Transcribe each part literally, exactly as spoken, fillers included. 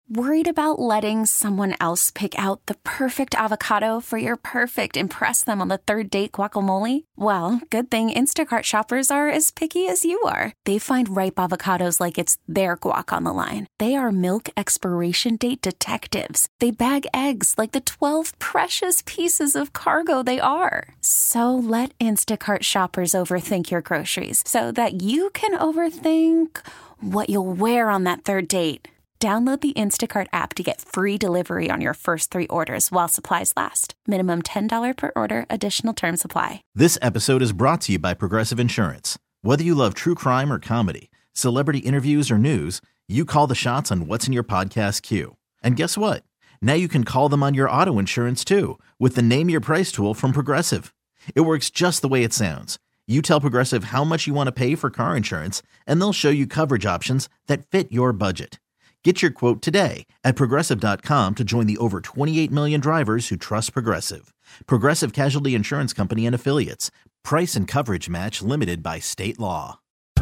Worried about letting someone else pick out the perfect avocado for your perfect impress them on the third date guacamole? Well, good thing Instacart shoppers are as picky as you are. They find ripe avocados like it's their guac on the line. They are milk expiration date detectives. They bag eggs like the twelve precious pieces of cargo they are. So let Instacart shoppers overthink your groceries so that you can overthink what you'll wear on that third date. Download the Instacart app to get free delivery on your first three orders while supplies last. Minimum ten dollars per order. Additional terms apply. This episode is brought to you by Progressive Insurance. Whether you love true crime or comedy, celebrity interviews or news, you call the shots on what's in your podcast queue. And guess what? Now you can call them on your auto insurance too with the Name Your Price tool from Progressive. It works just the way it sounds. You tell Progressive how much you want to pay for car insurance, and they'll show you coverage options that fit your budget. Get your quote today at Progressive dot com to join the over twenty-eight million drivers who trust Progressive. Progressive Casualty Insurance Company and Affiliates. Price and coverage match limited by state law.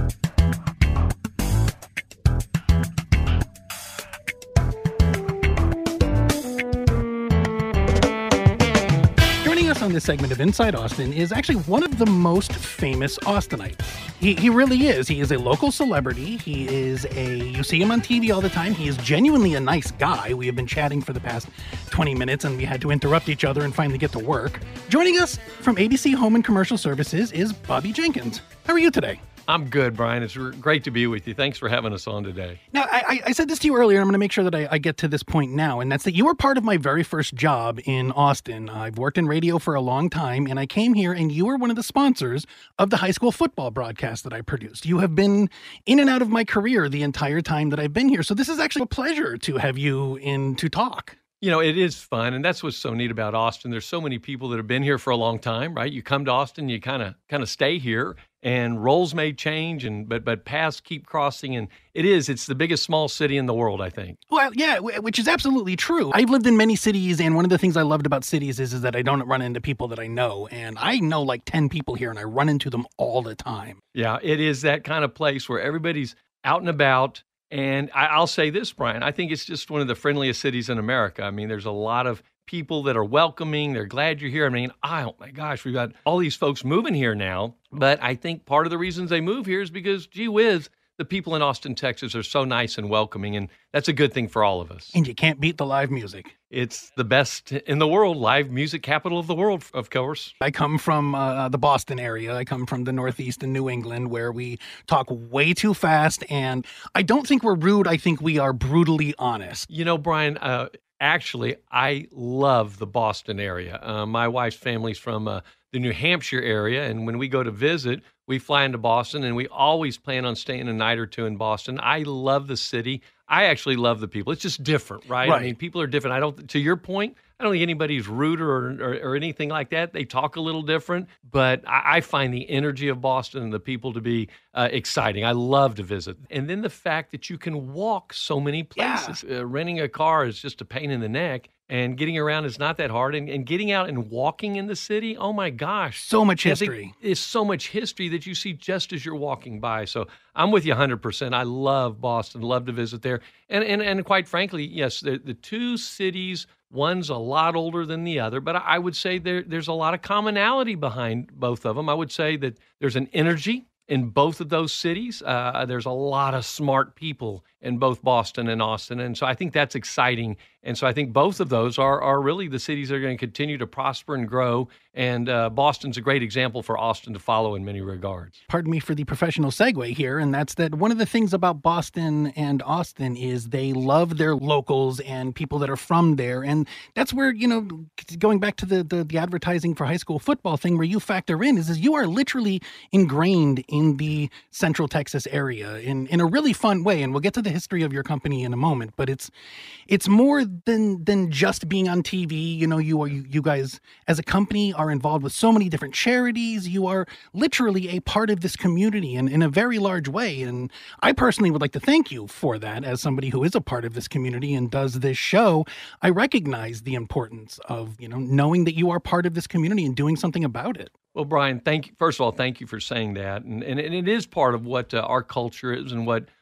Joining us on this segment of Inside Austin is actually one of the most famous Austinites. He he really is. He is a local celebrity. He is a, you see him on T V all the time. He is genuinely a nice guy. We have been chatting for the past twenty minutes and we had to interrupt each other and finally get to work. Joining us from A B C Home and Commercial Services is Bobby Jenkins. How are you today? I'm good, Brian. It's r- great to be with you. Thanks for having us on today. Now, I, I said this to you earlier, and I'm going to make sure that I, I get to this point now, and that's that you were part of my very first job in Austin. I've worked in radio for a long time, and I came here, and you were one of the sponsors of the high school football broadcast that I produced. You have been in and out of my career the entire time that I've been here, so this is actually a pleasure to have you in to talk. You know, it is fun, and that's what's so neat about Austin. There's so many people that have been here for a long time, right? You come to Austin, you kind of kind of stay here, and roles may change, and but but paths keep crossing, and it is. It's the biggest small city in the world, I think. Well, yeah, which is absolutely true. I've lived in many cities, and one of the things I loved about cities is, is that I don't run into people that I know, and I know like ten people here, and I run into them all the time. Yeah, it is that kind of place where everybody's out and about. And I, I'll say this, Brian, I think it's just one of the friendliest cities in America. I mean, there's a lot of people that are welcoming. They're glad you're here. I mean, oh my gosh, we've got all these folks moving here now. But I think part of the reasons they move here is because, gee whiz, the people in Austin, Texas are so nice and welcoming. And that's a good thing for all of us. And you can't beat the live music. It's the best in the world, live music capital of the world, of course. I come from uh, the Boston area. I come from the Northeast in New England, where we talk way too fast. And I don't think we're rude. I think we are brutally honest. You know, Brian, uh, actually, I love the Boston area. Uh, my wife's family's from uh, the New Hampshire area. And when we go to visit, we fly into Boston, and we always plan on staying a night or two in Boston. I love the city. I actually love the people. It's just different, right? Right. I mean, people are different. I don't, to your point, I don't think anybody's rude or, or, or anything like that. They talk a little different, but I, I find the energy of Boston and the people to be uh, exciting. I love to visit. And then the fact that you can walk so many places. Yeah. Uh, renting a car is just a pain in the neck. And getting around is not that hard. And, and getting out and walking in the city, oh my gosh. So much history. There's so much history that you see just as you're walking by. So I'm with you one hundred percent. I love Boston, love to visit there. And and, and quite frankly, yes, the, the two cities, one's a lot older than the other, but I would say there there's a lot of commonality behind both of them. I would say that there's an energy in both of those cities. Uh, there's a lot of smart people in both Boston and Austin. And so I think that's exciting. And so I think both of those are are really the cities that are going to continue to prosper and grow. And uh, Boston's a great example for Austin to follow in many regards. Pardon me for the professional segue here, and that's that one of the things about Boston and Austin is they love their locals and people that are from there. And that's where, you know, going back to the the, the advertising for high school football thing, where you factor in is, is you are literally ingrained in the Central Texas area in, in a really fun way. And we'll get to the history of your company in a moment, but it's it's more than than just being on T V. You know, you are you, you guys as a company are involved with so many different charities. You are literally a part of this community in, in a very large way. And I personally would like to thank you for that. As somebody who is a part of this community and does this show, I recognize the importance of, you know, knowing that you are part of this community and doing something about it. Well, Brian, thank you. First of all, thank you for saying that. And and, and it is part of what uh, our culture is and what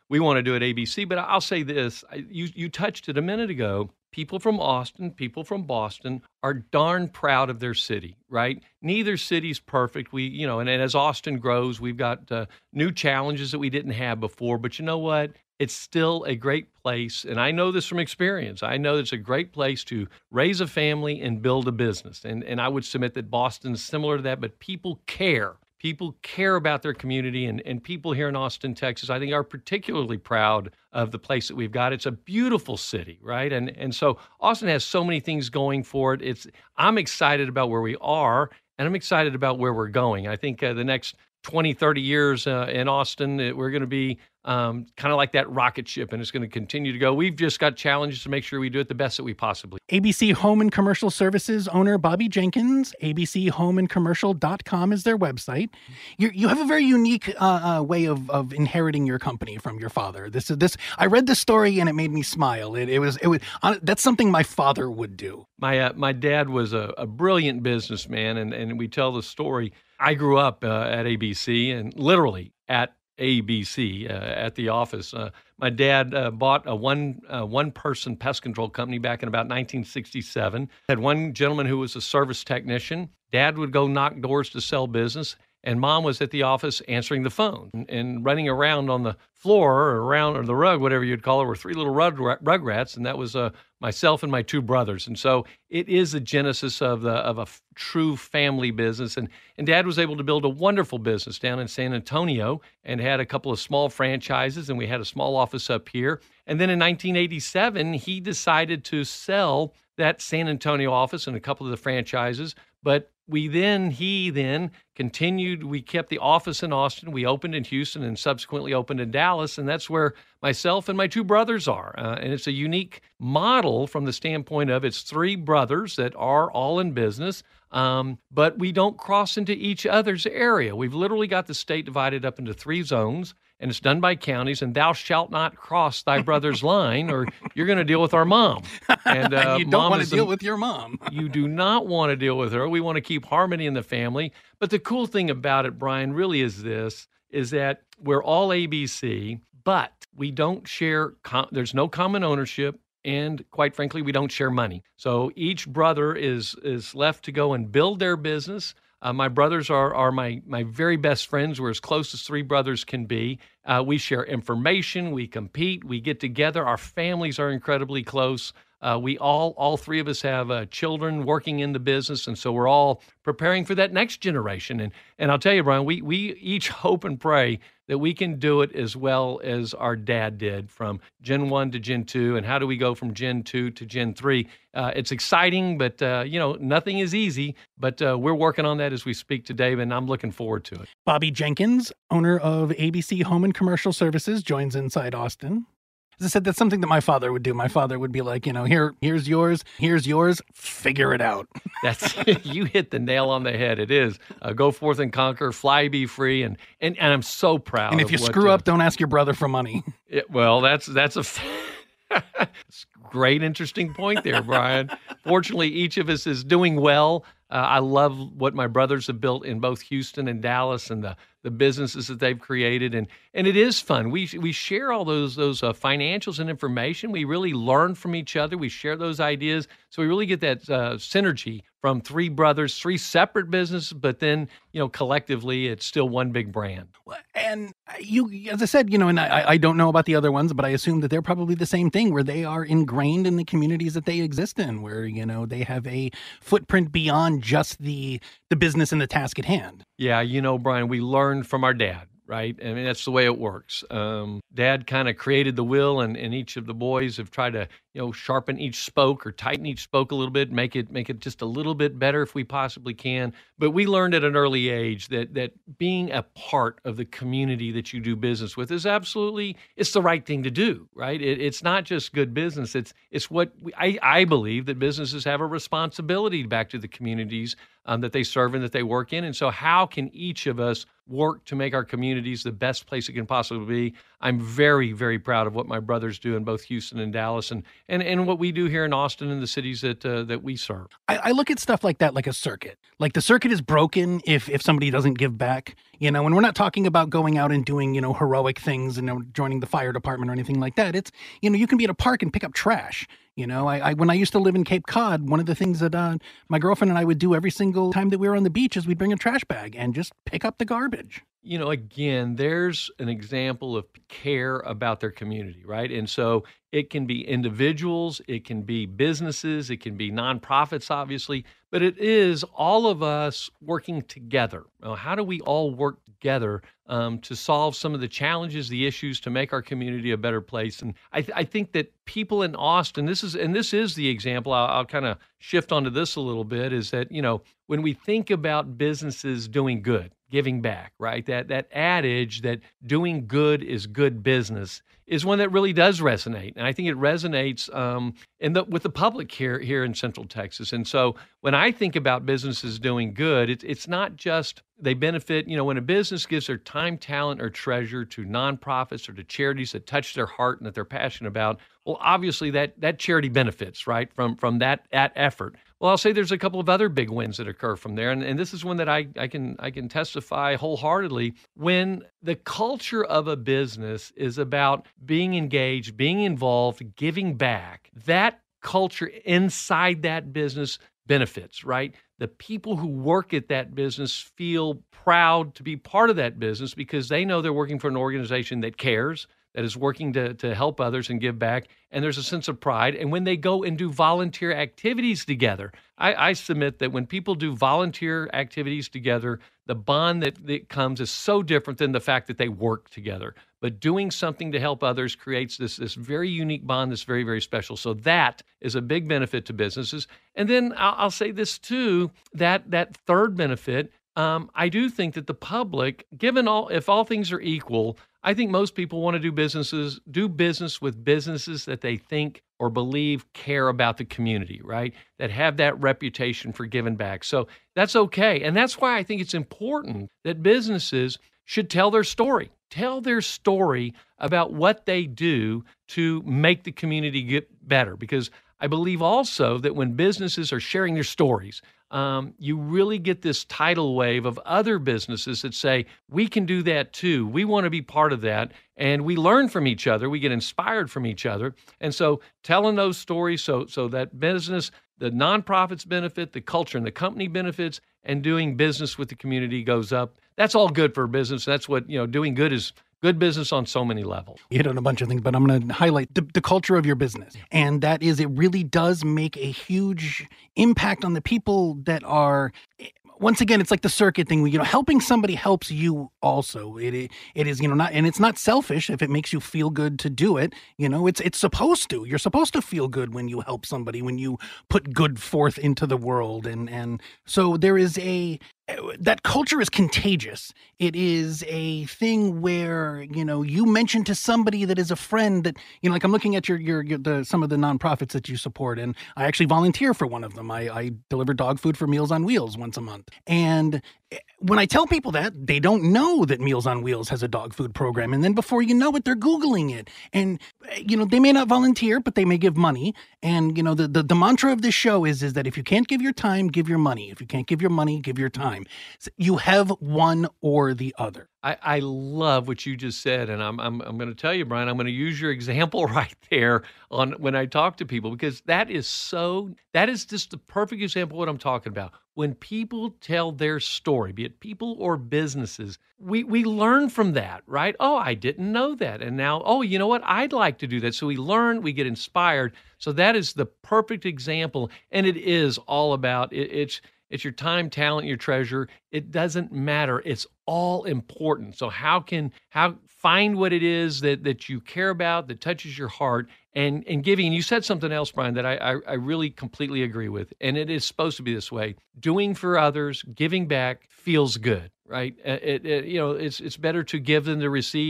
we want to do at A B C. But I'll say this, I, you, you touched it a minute ago. People from Austin, people from Boston are darn proud of their city, right? Neither city's perfect. We, you know, and, and as Austin grows, we've got uh, new challenges that we didn't have before. But you know what? It's still a great place. And I know this from experience. I know it's a great place to raise a family and build a business. And, and I would submit that Boston's similar to that, but people care. People care about their community, and, and people here in Austin, Texas, I think are particularly proud of the place that we've got. It's a beautiful city, right? And and so Austin has so many things going for it. It's I'm excited about where we are, and I'm excited about where we're going. I think uh, the next twenty, thirty years uh, in Austin, it, we're going to be um, kind of like that rocket ship, and it's going to continue to go. We've just got challenges to make sure we do it the best that we possibly can. A B C Home and Commercial Services owner Bobby Jenkins, A B C home and commercial dot com is their website. You you have a very unique uh, uh, way of, of inheriting your company from your father. This this I read this story and it made me smile. It it was it was uh, that's something my father would do. My uh, my dad was a, a brilliant businessman, and, and we tell the story. I grew up uh, at A B C, and literally at A B C uh, at the office. Uh, my dad uh, bought a one uh, one person pest control company back in about nineteen sixty-seven. Had one gentleman who was a service technician. Dad would go knock doors to sell business, and Mom was at the office answering the phone and, and running around on the floor or around or the rug, whatever you'd call it, were three little rug, rugrats, and that was uh, myself and my two brothers. And so it is the genesis of the of a f- true family business. And and Dad was able to build a wonderful business down in San Antonio and had a couple of small franchises, and we had a small office up here. And then in nineteen eighty-seven, he decided to sell that San Antonio office and a couple of the franchises. But we then, he then continued, we kept the office in Austin, we opened in Houston and subsequently opened in Dallas, and that's where myself and my two brothers are. Uh, and it's a unique model from the standpoint of it's three brothers that are all in business, um, but we don't cross into each other's area. We've literally got the state divided up into three zones, and it's done by counties, and thou shalt not cross thy brother's line, or you're going to deal with our mom. And uh, you don't want to deal an, with your mom. You do not want to deal with her. We want to keep harmony in the family. But the cool thing about it, Brian, really is this, is that we're all A B C, but we don't share, com- there's no common ownership. And quite frankly, we don't share money. So each brother is is left to go and build their business. Uh, my brothers are are my my very best friends. We're as close as three brothers can be. Uh, we share information. We compete. We get together. Our families are incredibly close. Uh, we all, all three of us have uh, children working in the business, and so we're all preparing for that next generation. And and I'll tell you, Brian, we we each hope and pray that we can do it as well as our dad did from Gen one to Gen two. And how do we go from Gen two to Gen three? Uh, it's exciting, but, uh, you know, nothing is easy. But uh, we're working on that as we speak today, and I'm looking forward to it. Bobby Jenkins, owner of A B C Home and Commercial Services, joins Inside Austin. As I said, that's something that my father would do. My father would be like, you know, here, here's yours, here's yours, figure it out. That's you hit the nail on the head. It is uh, go forth and conquer, fly, be free, and and, and I'm so proud. And if you what, screw uh, up, don't ask your brother for money. It, well, that's that's a great, interesting point there, Brian. Fortunately, each of us is doing well. Uh, I love what my brothers have built in both Houston and Dallas, and the the businesses that they've created, and and it is fun. We we share all those those uh, financials and information. We really learn from each other. We share those ideas, so we really get that uh, synergy from three brothers, three separate businesses, but then you know collectively it's still one big brand. And you, as I said, you know, and I, I don't know about the other ones, but I assume that they're probably the same thing, where they are ingrained in the communities that they exist in, where you know they have a footprint beyond just the the business and the task at hand. Yeah, you know, Brian, we learned from our dad, right? I mean, that's the way it works. Um, dad kind of created the wheel, and, and each of the boys have tried to, you know, sharpen each spoke or tighten each spoke a little bit, make it make it just a little bit better if we possibly can. But we learned at an early age that that being a part of the community that you do business with is absolutely, it's the right thing to do, right? It, it's not just good business. It's it's what we, I, I believe that businesses have a responsibility back to the communities um, that they serve and that they work in. And so how can each of us work to make our communities the best place it can possibly be? I'm very, very proud of what my brothers do in both Houston and Dallas, and and, and what we do here in Austin and the cities that uh, that we serve. I, I look at stuff like that like a circuit. Like the circuit is broken if if somebody doesn't give back, you know, and we're not talking about going out and doing, you know, heroic things and, you know, joining the fire department or anything like that. It's, you know, you can be at a park and pick up trash. You know, I, I when I used to live in Cape Cod, one of the things that uh, my girlfriend and I would do every single time that we were on the beach is we'd bring a trash bag and just pick up the garbage. You know, again, there's an example of care about their community, right? And so it can be individuals, it can be businesses, it can be nonprofits, obviously, but it is all of us working together. Now, how do we all work together um, to solve some of the challenges, the issues, to make our community a better place? And I, th- I think that people in Austin, this is, and this is the example, I'll, I'll kind of shift onto this a little bit, is that, you know, when we think about businesses doing good, giving back, right? That that adage that doing good is good business is one that really does resonate, and I think it resonates um, in the with the public here here in Central Texas. And so when I think about businesses doing good, it's it's not just they benefit. You know, when a business gives their time, talent, or treasure to nonprofits or to charities that touch their heart and that they're passionate about, well, obviously that that charity benefits, right, from from that that effort. Well, I'll say there's a couple of other big wins that occur from there, and, and this is one that I, I can I can testify wholeheartedly. When the culture of a business is about being engaged, being involved, giving back, that culture inside that business benefits, right? The people who work at that business feel proud to be part of that business because they know they're working for an organization that cares, that is working to, to help others and give back, and there's a sense of pride. And when they go and do volunteer activities together, I, I submit that when people do volunteer activities together, the bond that, that comes is so different than the fact that they work together. But doing something to help others creates this, this very unique bond that's very, very special. So that is a big benefit to businesses. And then I'll, I'll say this too, that that third benefit, Um, I do think that the public, given all, if all things are equal, I think most people want to do businesses, do business with businesses that they think or believe care about the community, right? That have that reputation for giving back. So that's okay. And that's why I think it's important that businesses should tell their story, tell their story about what they do to make the community get better. Because I believe also that when businesses are sharing their stories, Um, you really get this tidal wave of other businesses that say, we can do that too. We want to be part of that. And we learn from each other. We get inspired from each other. And so telling those stories so so that business, the nonprofits benefit, the culture and the company benefits, and doing business with the community goes up. That's all good for business. That's what, you know, doing good is good business on so many levels. You hit on a bunch of things, but I'm going to highlight the, the culture of your business. And that is, it really does make a huge impact on the people that are, once again, it's like the circuit thing where, you know, helping somebody helps you also. It It is, you know, not, and it's not selfish if it makes you feel good to do it. You know, it's, it's supposed to. You're supposed to feel good when you help somebody, when you put good forth into the world. And, and so there is a, that culture is contagious. It is a thing where, you know, you mention to somebody that is a friend that, you know, like I'm looking at your, your, your the, some of the nonprofits that you support, and I actually volunteer for one of them. I, I deliver dog food for Meals on Wheels once a month. And when I tell people that, they don't know that Meals on Wheels has a dog food program. And then before you know it, they're Googling it. And, you know, they may not volunteer, but they may give money. And, you know, the, the, the mantra of this show is, is that if you can't give your time, give your money. If you can't give your money, give your time. So you have one or the other. I, I love what you just said, and I'm I'm I'm going to tell you, Brian, I'm going to use your example right there on when I talk to people, because that is so that is just the perfect example of what I'm talking about. When people tell their story, be it people or businesses, we we learn from that, right? Oh, I didn't know that, and now, oh, you know what? I'd like to do that. So we learn, we get inspired. So that is the perfect example, and it is all about it, it's. It's your time, talent, your treasure. It doesn't matter. It's all important. So how can how find what it is that that you care about, that touches your heart, and and giving. And you said something else, Brian, that I, I I really completely agree with. And it is supposed to be this way. Doing for others, giving back feels good, right? It, it you know it's it's better to give than to receive.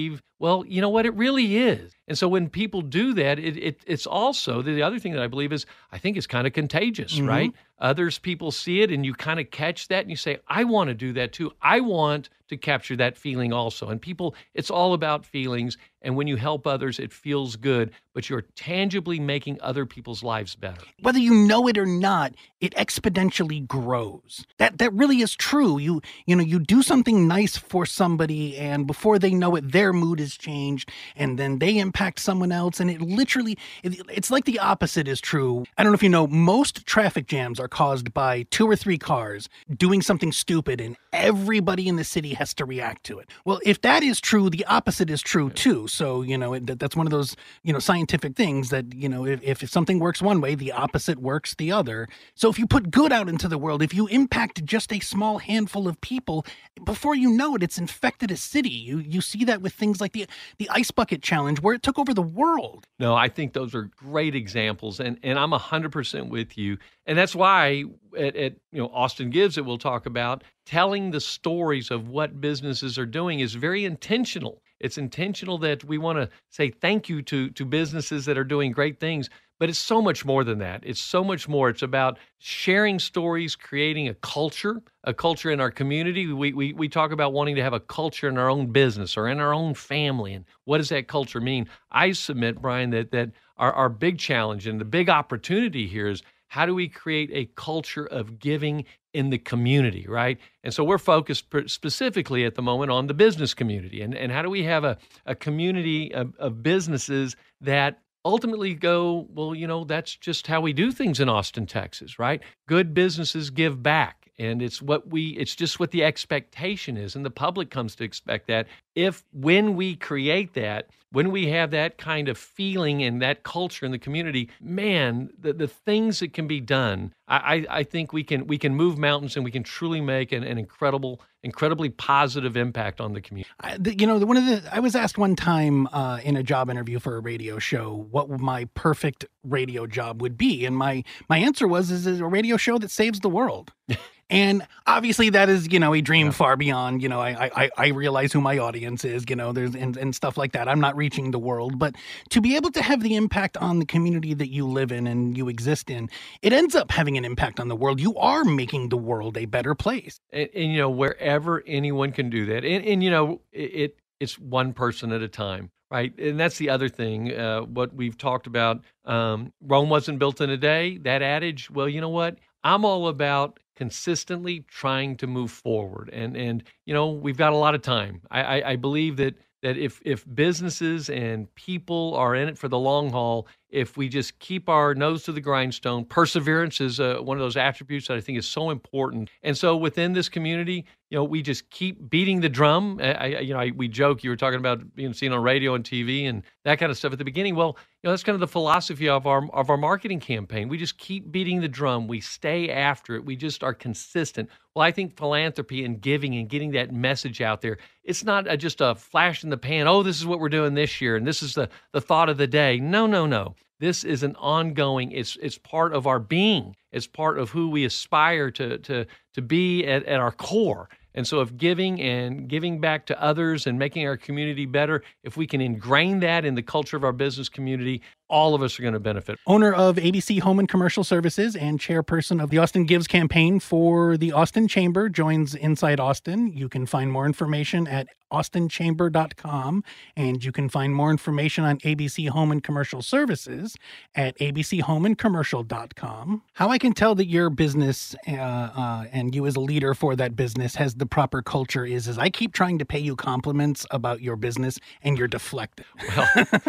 Well, you know what? It really is. And so when people do that, it, it it's also, the other thing that I believe is, I think it's kind of contagious, mm-hmm. right? Others people see it and you kind of catch that and you say, I want to do that too. I want to capture that feeling also. And people, it's all about feelings. And when you help others, it feels good, but you're tangibly making other people's lives better. Whether you know it or not, it exponentially grows. That that really is true. You you know, you do something nice for somebody and before they know it, their mood has changed and then they impact someone else. And it literally, it, it's like the opposite is true. I don't know if you know, most traffic jams are caused by two or three cars doing something stupid and everybody in the city has to react to it. Well, if that is true, the opposite is true too. So, you know, it, that's one of those, you know, scientific things that, you know, if, if something works one way, the opposite works the other. So if you put good out into the world, if you impact just a small handful of people, before you know it, it's infected a city. You you see that with things like the the Ice Bucket Challenge, where it took over the world. No, I think those are great examples, and, and I'm one hundred percent with you. And that's why at, at you know Austin Gives that we'll talk about, telling the stories of what businesses are doing is very intentional. It's intentional that we want to say thank you to to businesses that are doing great things, but it's so much more than that. It's so much more. It's about sharing stories, creating a culture, a culture in our community. We, we we talk about wanting to have a culture in our own business or in our own family. And what does that culture mean? I submit, Brian, that that our, our big challenge and the big opportunity here is, how do we create a culture of giving in the community, right? And so we're focused specifically at the moment on the business community. And, and how do we have a, a community of, of businesses that ultimately go, well, you know, that's just how we do things in Austin, Texas, right? Good businesses give back. And it's what we, it's just what the expectation is. And the public comes to expect that. If, when we create that, when we have that kind of feeling and that culture in the community, man, the, the things that can be done, I, I think we can we can move mountains and we can truly make an, an incredible, incredibly positive impact on the community. I, the, you know, one of the, I was asked one time uh, in a job interview for a radio show what my perfect radio job would be. And my, my answer was, is a radio show that saves the world. And obviously that is, you know, a dream yeah. far beyond, you know, I, I I realize who my audience is, you know, there's and, and stuff like that. I'm not reaching the world, but to be able to have the impact on the community that you live in and you exist in, it ends up having an impact on the world. You are making the world a better place. And, and you know, wherever anyone can do that. And, and you know, it it's one person at a time. Right. And that's the other thing, uh, what we've talked about. Um, Rome wasn't built in a day. That adage, well, you know what? I'm all about consistently trying to move forward. And, and you know, we've got a lot of time. I, I, I believe that that if if businesses and people are in it for the long haul, if we just keep our nose to the grindstone, perseverance is uh, one of those attributes that I think is so important. And so within this community, you know, we just keep beating the drum. I, I you know, I, we joke, you were talking about being seen on radio and T V and that kind of stuff at the beginning. Well, you know, that's kind of the philosophy of our of our marketing campaign. We just keep beating the drum. We stay after it. We just are consistent. Well, I think philanthropy and giving and getting that message out there, it's not a, just a flash in the pan. Oh, this is what we're doing this year, and this is the the thought of the day. No, no, no. This is an ongoing. It's it's part of our being. It's part of who we aspire to to to be at, at our core. And so if giving and giving back to others and making our community better, if we can ingrain that in the culture of our business community, all of us are going to benefit. Owner of A B C Home and Commercial Services and chairperson of the Austin Gives campaign for the Austin Chamber joins Inside Austin. You can find more information at austin chamber dot com, and you can find more information on A B C Home and Commercial Services at a b c home and commercial dot com. How I can tell that your business uh, uh, and you as a leader for that business has the proper culture is, is I keep trying to pay you compliments about your business and you're deflecting. Well,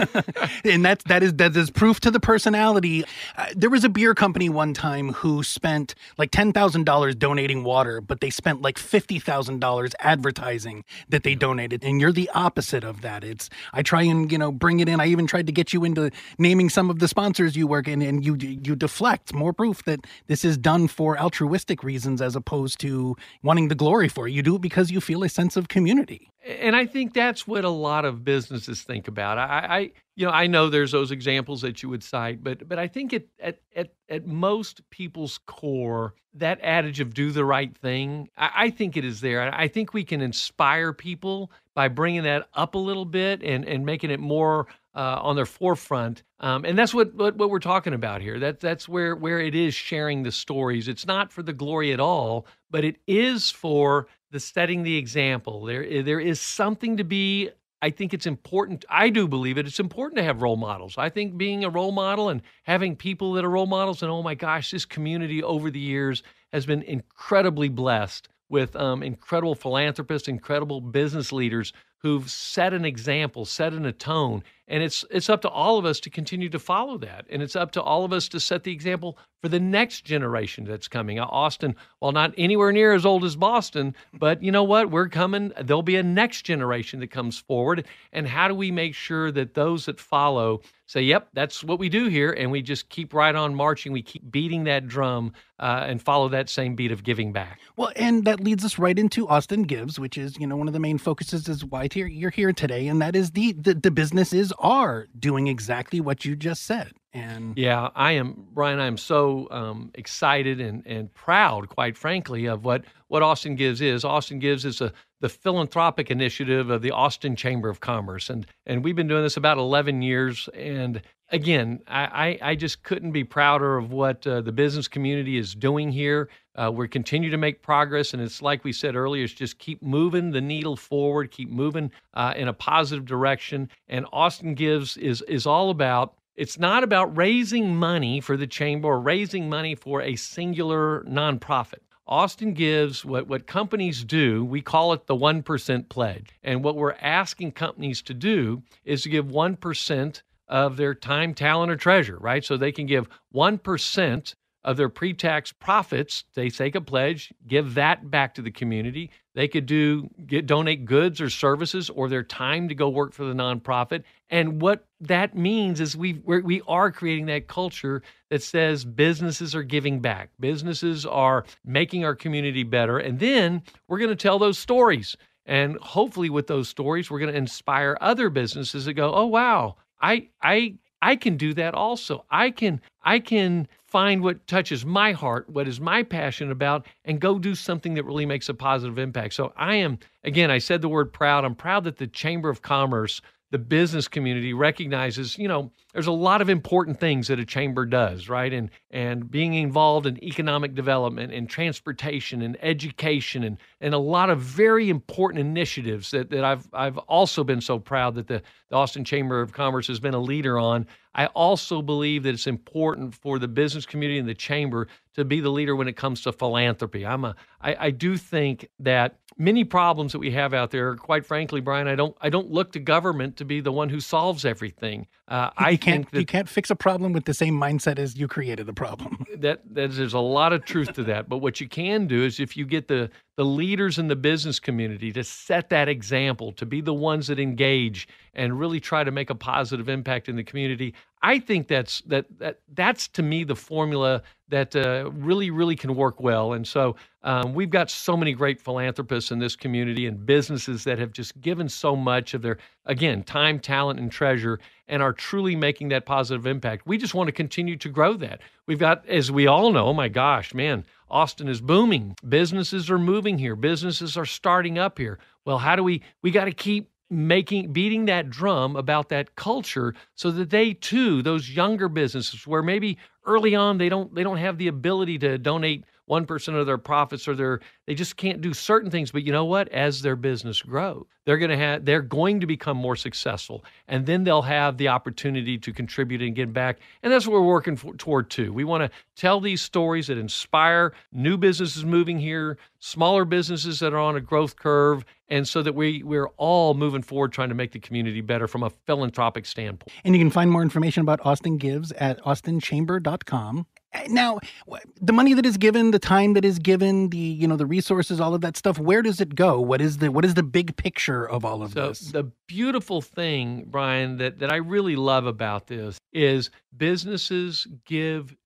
and that's, that is, that is proof to the personality. Uh, there was a beer company one time who spent like ten thousand dollars donating water, but they spent like fifty thousand dollars advertising that they donated. And you're the opposite of that. It's, I try and, you know, bring it in. I even tried to get you into naming some of the sponsors you work in, and you, you deflect. More proof that this is done for altruistic reasons as opposed to wanting the glory for it. You do it because you feel a sense of community. And I think that's what a lot of businesses think about. I, I you know, I know there's those examples that you would cite, but but I think it, at at at most people's core, that adage of do the right thing, I, I think it is there. I I think we can inspire people by bringing that up a little bit and and making it more uh, on their forefront. Um, and that's what, what what we're talking about here. That that's where where it is sharing the stories. It's not for the glory at all, but it is for the setting the example. There there is something to be. I think it's important. I do believe it. It's important to have role models. I think being a role model and having people that are role models, and oh my gosh, this community over the years has been incredibly blessed with um, incredible philanthropists, incredible business leaders who've set an example, set an a tone. And it's it's up to all of us to continue to follow that. And it's up to all of us to set the example for the next generation that's coming. Austin, while not anywhere near as old as Boston, but you know what? We're coming. There'll be a next generation that comes forward. And how do we make sure that those that follow say, yep, that's what we do here, and we just keep right on marching. We keep beating that drum uh, and follow that same beat of giving back. Well, and that leads us right into Austin Gives, which is, you know, one of the main focuses is why you're here today, and that is the the, the businesses are doing exactly what you just said. And yeah, I am, Brian, I'm so um, excited and, and proud, quite frankly, of what, what Austin Gives is. Austin Gives is a, the philanthropic initiative of the Austin Chamber of Commerce. And and we've been doing this about eleven years. And again, I, I, I just couldn't be prouder of what uh, the business community is doing here. Uh, we're continue to make progress. And it's like we said earlier, it's just keep moving the needle forward, keep moving uh, in a positive direction. And Austin Gives is is all about, it's not about raising money for the chamber or raising money for a singular nonprofit. Austin Gives, what, what companies do, we call it the one percent pledge. And what we're asking companies to do is to give one percent of their time, talent, or treasure, right? So they can give one percent of their pre-tax profits. They take a pledge, give that back to the community. They could do get, donate goods or services or their time to go work for the nonprofit. And what that means is we we're, we are creating that culture that says businesses are giving back. Businesses are making our community better. And then we're going to tell those stories. And hopefully with those stories, we're going to inspire other businesses that go, oh, wow, I I I can do that also. I can I can find what touches my heart, what is my passion about, and go do something that really makes a positive impact. So I am, again, I said the word proud. I'm proud that the Chamber of Commerce, the business community recognizes, you know, there's a lot of important things that a chamber does, right? And and being involved in economic development and transportation and education and and a lot of very important initiatives that, that I've I've also been so proud that the, the Austin Chamber of Commerce has been a leader on. I also believe that it's important for the business community and the chamber to be the leader when it comes to philanthropy. I'm a, I, I do think that many problems that we have out there, quite frankly, Brian, I don't, I don't look to government to be the one who solves everything. Uh, you I can't, think that you can't fix a problem with the same mindset as you created the problem. that, that there's a lot of truth to that. But what you can do is if you get the the leaders in the business community to set that example, to be the ones that engage and really try to make a positive impact in the community. I think that's that that that's to me the formula that uh, really, really can work well. And so um, we've got so many great philanthropists in this community and businesses that have just given so much of their, again, time, talent, and treasure and are truly making that positive impact. We just want to continue to grow that. We've got, as we all know, oh my gosh, man, Austin is booming. Businesses are moving here. Businesses are starting up here. Well, how do we, we got to keep making, beating that drum about that culture so that they too, those younger businesses where maybe early on they don't, they don't have the ability to donate one percent of their profits or their, they just can't do certain things. But you know what? As their business grows, they're going to have, they're going to become more successful. And then they'll have the opportunity to contribute and give back. And that's what we're working for, toward too. We want to tell these stories that inspire new businesses moving here, smaller businesses that are on a growth curve. And so that we, we're all moving forward trying to make the community better from a philanthropic standpoint. And you can find more information about Austin Gives at austin chamber dot com. Now, the money that is given, the time that is given, the, you know, the resources, all of that stuff, where does it go? What is the what is the big picture of all of so this? The beautiful thing, Brian, that, that I really love about this is businesses give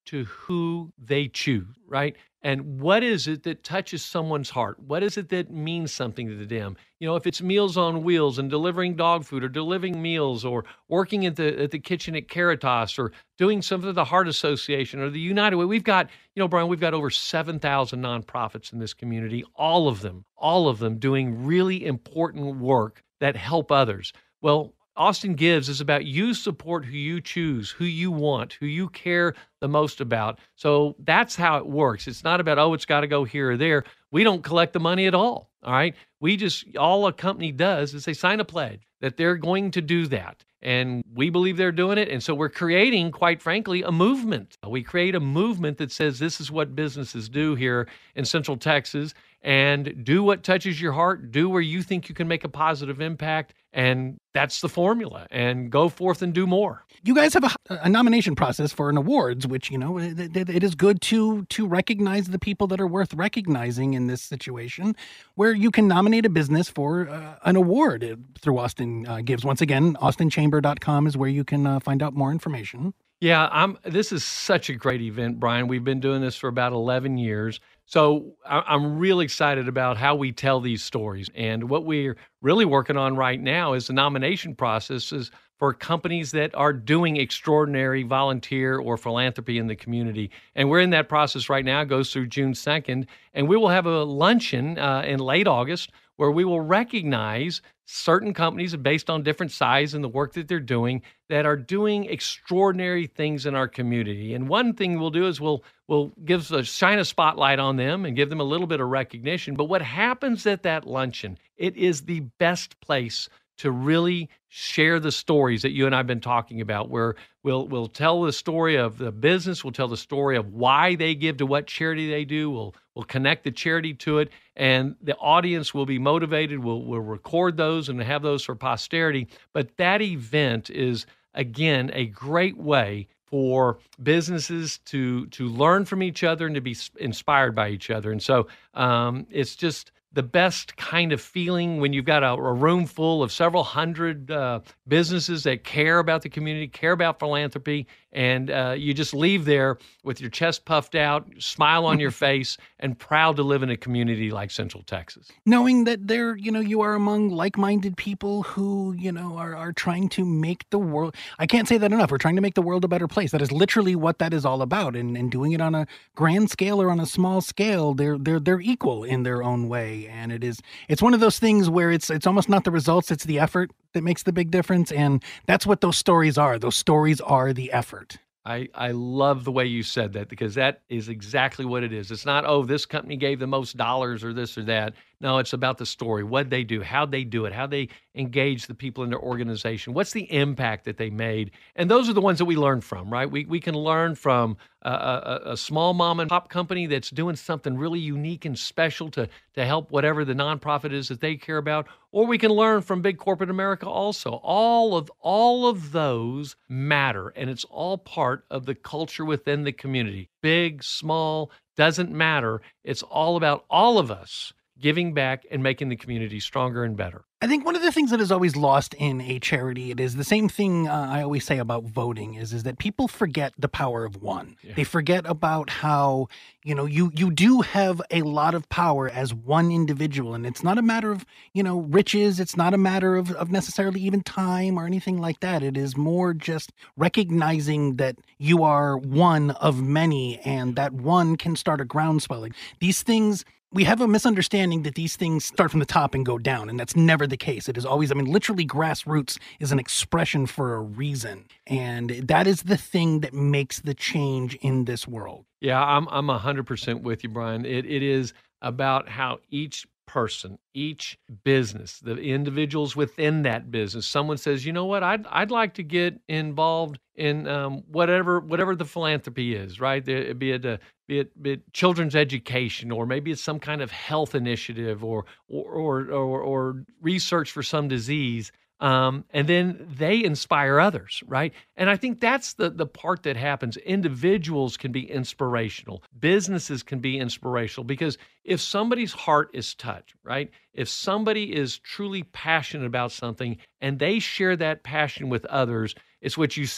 to who they choose, right? And what is it that touches someone's heart? What is it that means something to them? You know, if it's Meals on Wheels and delivering dog food or delivering meals or working at the at the kitchen at Caritas or doing something at the Heart Association or the United Way. We've got, you know, Brian, we've got over seven thousand nonprofits in this community, all of them, all of them doing really important work that help others. Well, Austin Gives is about you support who you choose, who you want, who you care the most about. So that's how it works. It's not about, oh, it's got to go here or there. We don't collect the money at all. All right. We just, all a company does is they sign a pledge that they're going to do that. And we believe they're doing it. And so we're creating, quite frankly, a movement. We create a movement that says this is what businesses do here in Central Texas, and do what touches your heart, do where you think you can make a positive impact. And that's the formula, and go forth and do more. You guys have a, a nomination process for an awards, which, you know, it, it, it is good to to recognize the people that are worth recognizing in this situation, where you can nominate a business for uh, an award through Austin uh, Gives. Once again, austin chamber dot com is where you can uh, find out more information. Yeah, I'm. This is such a great event, Brian. We've been doing this for about eleven years. So I'm really excited about how we tell these stories. And what we're really working on right now is the nomination processes for companies that are doing extraordinary volunteer or philanthropy in the community. And we're in that process right now. It goes through June second. And we will have a luncheon uh, in late August where we will recognize certain companies based on different size and the work that they're doing that are doing extraordinary things in our community. And one thing we'll do is we'll we'll give a shine a spotlight on them and give them a little bit of recognition. But what happens at that luncheon, it is the best place to really share the stories that you and I have been talking about, where we'll we'll tell the story of the business, we'll tell the story of why they give to what charity they do, we'll we'll connect the charity to it, and the audience will be motivated. We'll we'll record those and have those for posterity. But that event is, again, a great way for businesses to to learn from each other and to be inspired by each other. And so um, it's just the best kind of feeling when you've got a, a room full of several hundred uh, businesses that care about the community, care about philanthropy, and uh, you just leave there with your chest puffed out, smile on your face, and proud to live in a community like Central Texas. Knowing that there, you know, you are among like-minded people who, you know, are, are trying to make the world, I can't say that enough, we're trying to make the world a better place. That is literally what that is all about. And, and doing it on a grand scale or on a small scale, they're they're they're equal in their own way. And it is, it's one of those things where it's it's almost not the results, it's the effort that makes the big difference. And that's what those stories are. Those stories are the effort. I, I love the way you said that, because that is exactly what it is. It's not, oh, this company gave the most dollars or this or that. No, it's about the story, what they do, how they do it, how they engage the people in their organization, what's the impact that they made. And those are the ones that we learn from, right? We we can learn from a, a, a small mom and pop company that's doing something really unique and special to, to help whatever the nonprofit is that they care about, or we can learn from big corporate America also. All of all of those matter, and it's all part of the culture within the community. Big, small, doesn't matter. It's all about all of us giving back and making the community stronger and better. I think one of the things that is always lost in a charity, it is the same thing uh, I always say about voting, is is that people forget the power of one. Yeah. They forget about how, you know, you you do have a lot of power as one individual, and it's not a matter of, you know, riches. It's not a matter of, of necessarily even time or anything like that. It is more just recognizing that you are one of many, and that one can start a groundswell. Like, these things, we have a misunderstanding that these things start from the top and go down, and that's never the case. It is always, I mean, literally grassroots is an expression for a reason, and that is the thing that makes the change in this world. Yeah, I'm I'm one hundred percent with you, Brian. It It is about how each person, each business, the individuals within that business, someone says, you know what, I'd I'd like to get involved in um, whatever whatever the philanthropy is, right? There, be it a, be it be it children's education, or maybe it's some kind of health initiative, or or or or, or research for some disease. Um, and then they inspire others, right? And I think that's the, the part that happens. Individuals can be inspirational. Businesses can be inspirational, because if somebody's heart is touched, right? If somebody is truly passionate about something and they share that passion with others, it's what you said.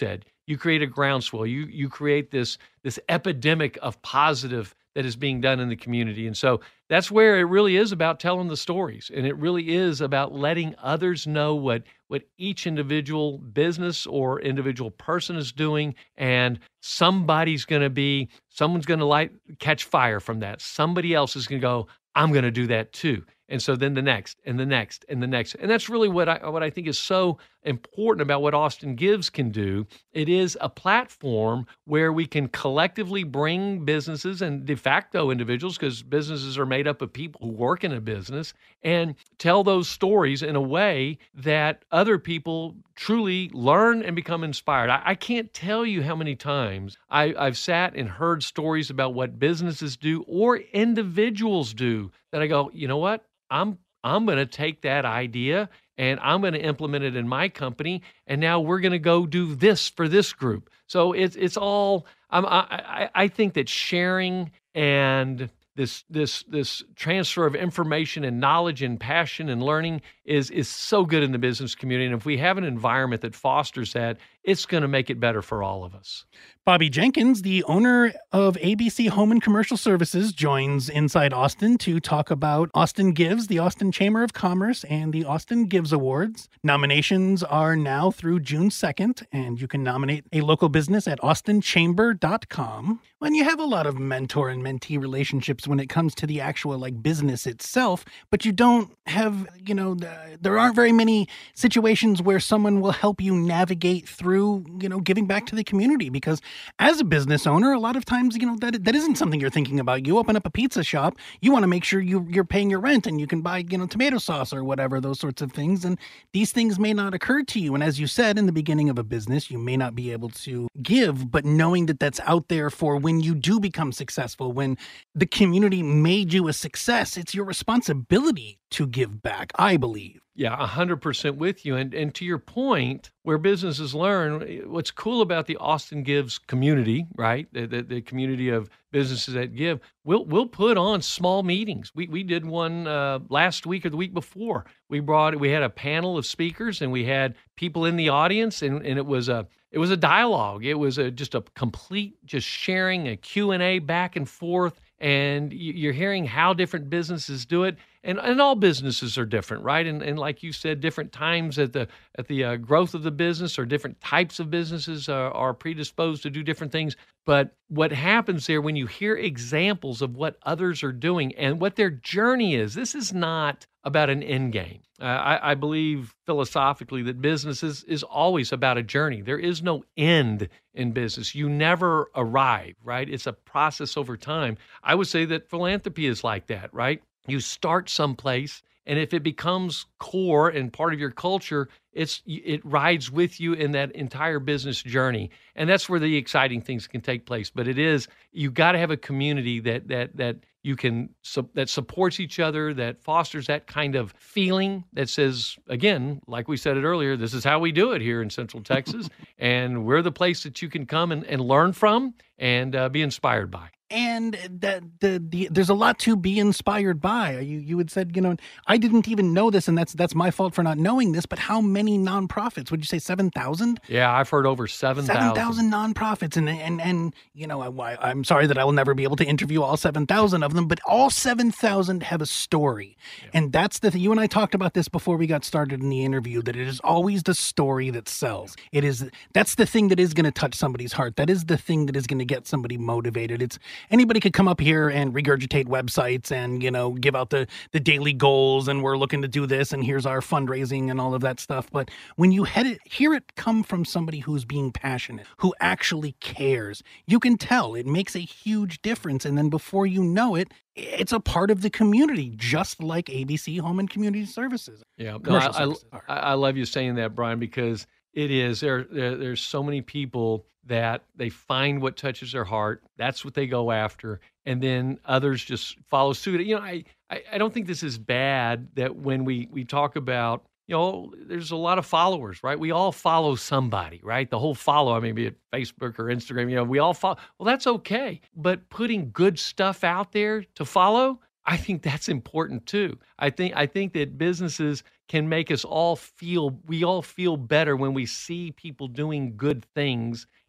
you create a groundswell. You you create this this epidemic of positive that is being done in the community. And so that's where it really is about telling the stories. And it really is about letting others know what, what each individual business or individual person is doing. And somebody's going to be, someone's going to light, catch fire from that. Somebody else is going to go, I'm going to do that too. And so then the next and the next and the next. And that's really what I what I think is so important about what Austin Gives can do. It is a platform where we can collectively bring businesses and de facto individuals, because businesses are made up of people who work in a business, and tell those stories in a way that other people truly learn and become inspired. I, I can't tell you how many times I, I've sat and heard stories about what businesses do or individuals do that I go, you know what? I'm I'm going to take that idea and I'm going to implement it in my company. And now we're going to go do this for this group. So it's it's all. I'm, I I I think that sharing and this this this transfer of information and knowledge and passion and learning is is so good in the business community. And if we have an environment that fosters that, it's going to make it better for all of us. Bobby Jenkins, the owner of A B C Home and Commercial Services, joins Inside Austin to talk about Austin Gives, the Austin Chamber of Commerce, and the Austin Gives Awards. Nominations are now through June second, and you can nominate a local business at austin chamber dot com. When you have a lot of mentor and mentee relationships when it comes to the actual like business itself, but you don't have, you know, the, there aren't very many situations where someone will help you navigate through, you know, giving back to the community. Because as a business owner, a lot of times, you know, that that isn't something you're thinking about. You open up a pizza shop, you want to make sure you, you're paying your rent and you can buy, you know, tomato sauce or whatever, those sorts of things. And these things may not occur to you. And as you said, in the beginning of a business, you may not be able to give, but knowing that that's out there for when you do become successful, when the community made you a success, it's your responsibility to give back, I believe. Yeah, one hundred percent with you. And and to your point, where businesses learn, what's cool about the Austin Gives community, right? The, the, the community of businesses that give, we'll we'll put on small meetings. We we did one uh, last week or the week before. We brought we had a panel of speakers and we had people in the audience, and, and it was a it was a dialogue. It was a just a complete just sharing, a Q and A back and forth. And you're hearing how different businesses do it, and, and all businesses are different, right? And and like you said, different times at the at the uh, growth of the business, or different types of businesses are, are predisposed to do different things. But what happens there when you hear examples of what others are doing and what their journey is, this is not about an end game. Uh, I, I believe philosophically that business is, is always about a journey. There is no end in business. You never arrive, right? It's a process over time. I would say that philanthropy is like that, right? You start someplace, and if it becomes core and part of your culture, it's it rides with you in that entire business journey. And that's where the exciting things can take place. But it is, you got to have a community that that that you can that supports each other, that fosters that kind of feeling that says, again, like we said it earlier, this is how we do it here in Central Texas, and we're the place that you can come and, and learn from and uh, be inspired by. And that the, the there's a lot to be inspired by. You you had said, you know, I didn't even know this, and that's that's my fault for not knowing this. But how many nonprofits? Would you say seven thousand? Yeah, I've heard over seven thousand. Seven thousand nonprofits, and and and you know, I, I'm sorry that I will never be able to interview all seven thousand of them, but all seven thousand have a story, yeah. And that's the thing. You and I talked about this before we got started in the interview. That it is always the story that sells. It is that's the thing that is going to touch somebody's heart. That is the thing that is going to get somebody motivated. It's Anybody could come up here and regurgitate websites and, you know, give out the, the daily goals and we're looking to do this and here's our fundraising and all of that stuff. But when you head it, hear it come from somebody who's being passionate, who actually cares, you can tell it makes a huge difference. And then before you know it, it's a part of the community, just like A B C Home and Community Services. Yeah, no, I, services I, I love you saying that, Brian, because it is. There, there, there's so many people that they find what touches their heart. That's what they go after. And then others just follow suit. You know, I, I, I don't think this is bad that when we, we talk about, you know, there's a lot of followers, right? We all follow somebody, right? The whole follow, I mean, be it Facebook or Instagram, you know, we all follow. Well, that's okay. But putting good stuff out there to follow, I think that's important too. I think I think that businesses can make us all feel, we all feel better when we see people doing good things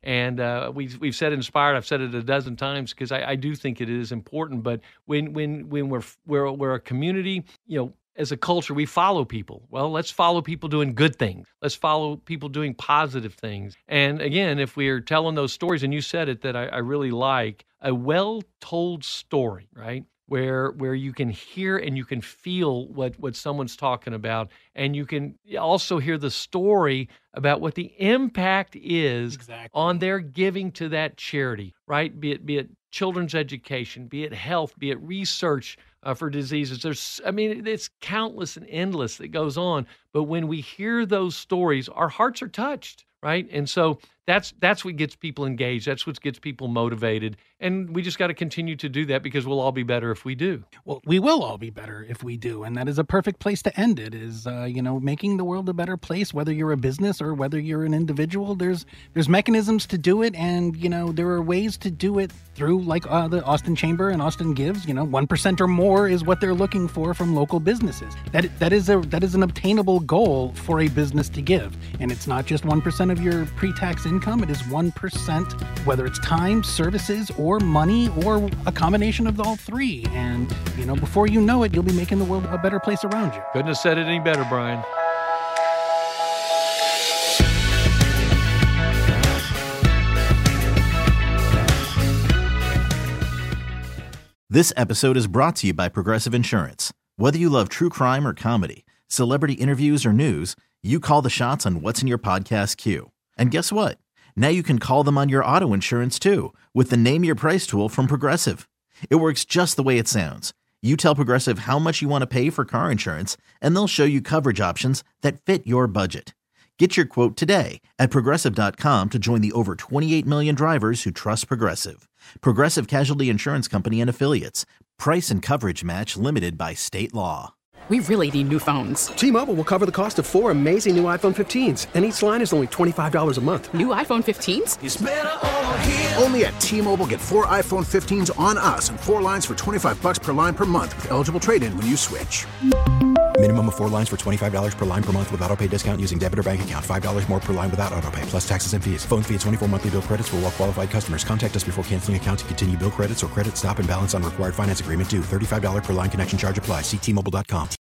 And uh, we've we've said inspired. I've said it a dozen times because I, I do think it is important. But when when when we're we're we're a community, you know, as a culture, we follow people. Well, let's follow people doing good things. Let's follow people doing positive things. And again, if we are telling those stories, and you said it that I, I really like, a well-told story, right? Where where you can hear and you can feel what, what someone's talking about, and you can also hear the story about what the impact is Exactly. on their giving to that charity, right? Be it be it children's education, be it health, be it research uh, for diseases. There's, I mean, it's countless and endless that goes on. But when we hear those stories, our hearts are touched, right? And so that's that's what gets people engaged. That's what gets people motivated. And we just got to continue to do that because we'll all be better if we do. Well, we will all be better if we do. And that is a perfect place to end it, is, uh, you know, making the world a better place, whether you're a business or whether you're an individual. There's there's mechanisms to do it. And, you know, there are ways to do it through, like uh, the Austin Chamber and Austin Gives. You know, one percent or more is what they're looking for from local businesses. That That is a that is an obtainable goal for a business to give. And it's not just one percent of your pre-tax income. It is one percent, whether it's time, services, or money, or a combination of all three. And, you know, before you know it, you'll be making the world a better place around you. Couldn't have said it any better, Brian. This episode is brought to you by Progressive Insurance. Whether you love true crime or comedy, celebrity interviews or news, you call the shots on what's in your podcast queue. And guess what? Now you can call them on your auto insurance too with the Name Your Price tool from Progressive. It works just the way it sounds. You tell Progressive how much you want to pay for car insurance, and they'll show you coverage options that fit your budget. Get your quote today at Progressive dot com to join the over twenty-eight million drivers who trust Progressive. Progressive Casualty Insurance Company and Affiliates. Price and coverage match limited by state law. We really need new phones. T-Mobile will cover the cost of four amazing new iPhone fifteens, and each line is only twenty-five dollars a month. New iPhone fifteens? It's better over here. Only at T-Mobile, get four iPhone fifteens on us and four lines for twenty-five bucks per line per month with eligible trade-in when you switch. Minimum of four lines for twenty-five dollars per line per month with autopay discount using debit or bank account. five dollars more per line without autopay, plus taxes and fees. Phone fee at twenty-four monthly bill credits for well-qualified customers. Contact us before canceling account to continue bill credits or credit stop and balance on required finance agreement due. thirty-five dollars per line connection charge applies. See T Mobile dot com.